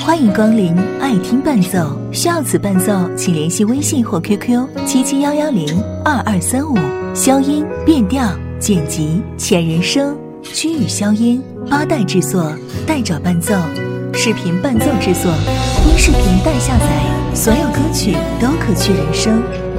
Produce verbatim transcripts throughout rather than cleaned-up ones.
欢迎光临爱听伴奏，需要此伴奏请联系微信或 Q Q 七七幺幺零二二三五。消音、变调、剪辑、前人声、区域消音，八代制作，代找伴奏，视频伴奏制作，音视频代下载，所有歌曲都可去人声。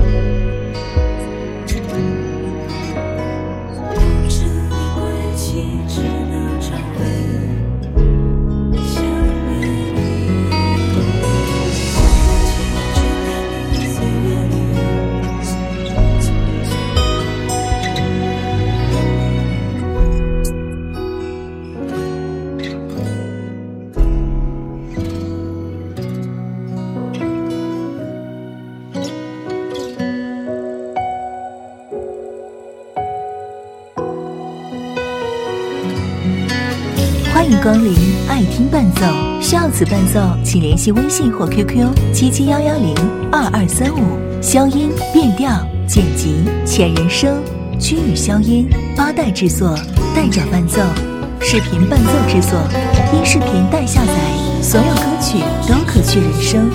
欢迎光临爱听伴奏，需要此伴奏请联系微信或 Q Q 七七幺幺零二二三五。消音、变调、剪辑、前人声、区域消音，八代制作，代找伴奏，视频伴奏制作，音视频代下载，所有歌曲都可去人声。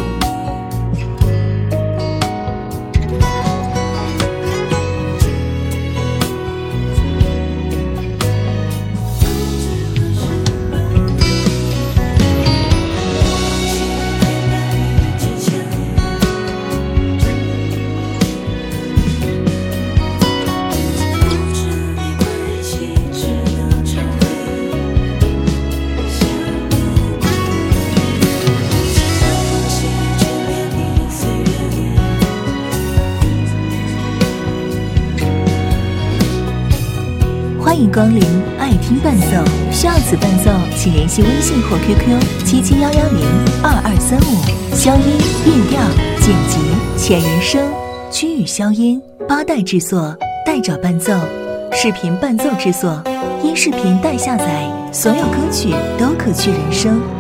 欢迎光临爱听伴奏，需要此伴奏请联系微信或 Q Q 七七幺幺零二二三五。消音、变调、剪辑、前人声、区域消音，八代制作，代找伴奏，视频伴奏制作，音视频代下载，所有歌曲都可去人声。